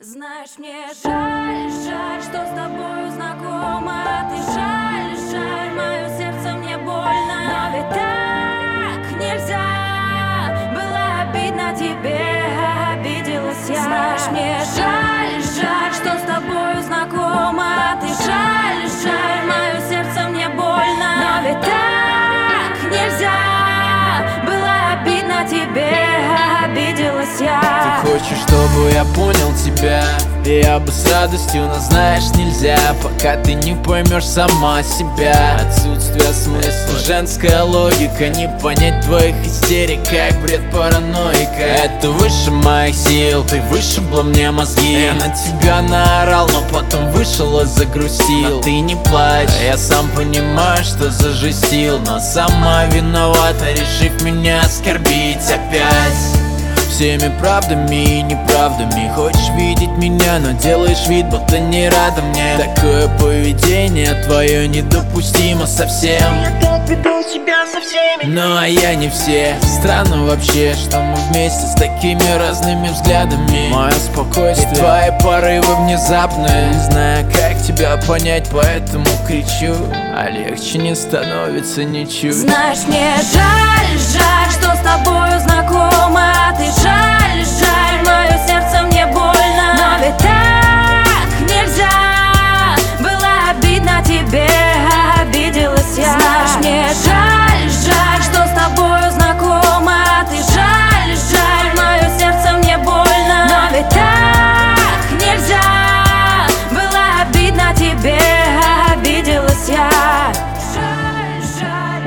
Знаешь, мне жаль, жаль, что с тобою знакома. Ты жаль, жаль, мое сердце мне больно. Но ведь так нельзя, было обидно тебе, обиделась я. Знаешь, мне жаль, жаль, что с тобою знакома. Ты жаль, жаль, мое сердце мне больно. Но ведь так нельзя, было обидно тебе, обиделась я. Ты хочешь, чтобы я понял тебя? Я бы с радостью, но знаешь, нельзя, пока ты не поймешь сама себя. Отсутствие смысла, женская логика, не понять твоих истерик, как бред параноика. Это выше моих сил, ты вышибла мне мозги. Я на тебя наорал, но потом вышел и загрустил. Но ты не плачь, я сам понимаю, что зажестил, но сама виновата, решив меня оскорбить опять. Всеми правдами и неправдами хочешь видеть меня, но делаешь вид, будто не рада мне. Такое поведение твое недопустимо совсем. Я так веду себя со всеми. Ну а я не все. Странно вообще, что мы вместе с такими разными взглядами. Мое спокойствие и твои порывы внезапные. Не знаю, как тебя понять, поэтому кричу, а легче не становится ничуть. Знаешь, мне жаль, жаль, что с тобою знакома. Ты жаль, жаль, мое сердце мне больно. Но ведь так нельзя, было обидно тебе, обиделась я. Знаешь, мне жаль, жаль, что с тобою знакома. Ты жаль, жаль, мое сердце мне больно. Но ведь так нельзя, было обидно тебе, обиделась я. Жаль, жаль,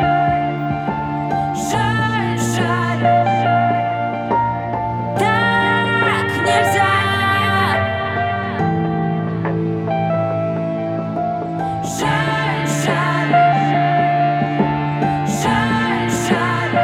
жаль, жаль. Так нельзя. Жаль, жаль, жаль, жаль.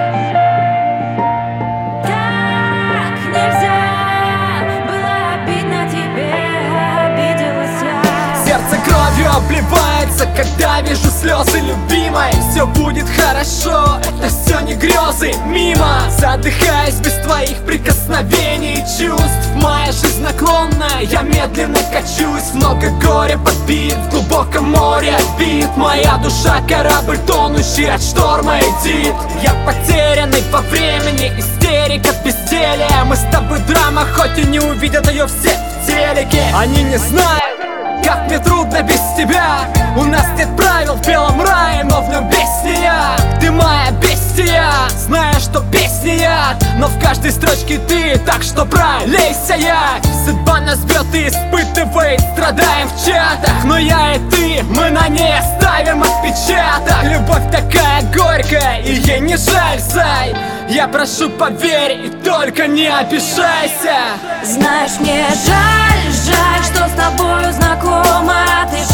Так нельзя, было обидно тебе, обиделась я. Сердце кровью обливается, когда вижу слезы любимой. Все будет хорошо, это все не грезы, мимо. Задыхаясь без твоих прикосновений и чувств. Моя жизнь наклонная, я медленно качусь. Много горя подбит, в глубоком море бит. Моя душа корабль, тонущий от шторма летит. Я потерянный во времени, истерика, безделие. Мы с тобой драма, хоть и не увидят ее все в телеке. Они не знают, как мне трудно без тебя. У нас нет правил в белом рае, но в нем бестия. Ты моя бестия, зная, что песня яд, но в каждой строчке ты, так что пролейся я. Судьба нас бьет и испытывает, страдаем в чатах. Но я и ты, мы на ней оставим отпечаток. Любовь такая горькая, и ей не жаль, зай. Я прошу, поверь, и только не обижайся. Знаешь, мне жаль, жаль, что с тобою знакома. Ты